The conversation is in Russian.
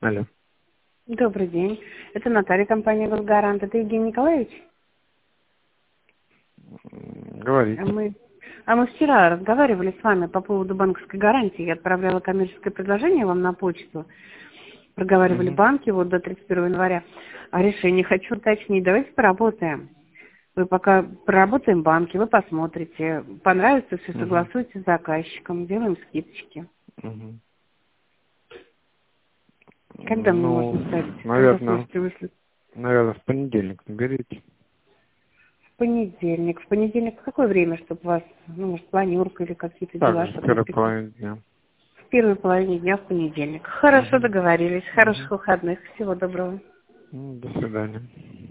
Алло. Добрый день. Это Наталья, компания «Госгарант». Это Евгений Николаевич? А Говорите. мы вчера разговаривали с вами по поводу банковской гарантии. Я отправляла коммерческое предложение вам на почту. Проговаривали Мгм. банки вот до 31 января. А решение хочу уточнить. Давайте поработаем. Вы пока проработаем банки, вы посмотрите. Понравится все, Мгм. согласуйте с заказчиком. Делаем скидочки. Мгм. Когда мне Ну, можно стать? Когда наверное, сможете выслать? в понедельник наберите. В понедельник. В понедельник в какое время, чтобы у вас, может, планерка или какие-то Так дела, же, в чтобы первой успекли? половине дня. В первой половине дня в понедельник. Хорошо, Угу. договорились. Хороших Угу. выходных. Всего доброго. До свидания.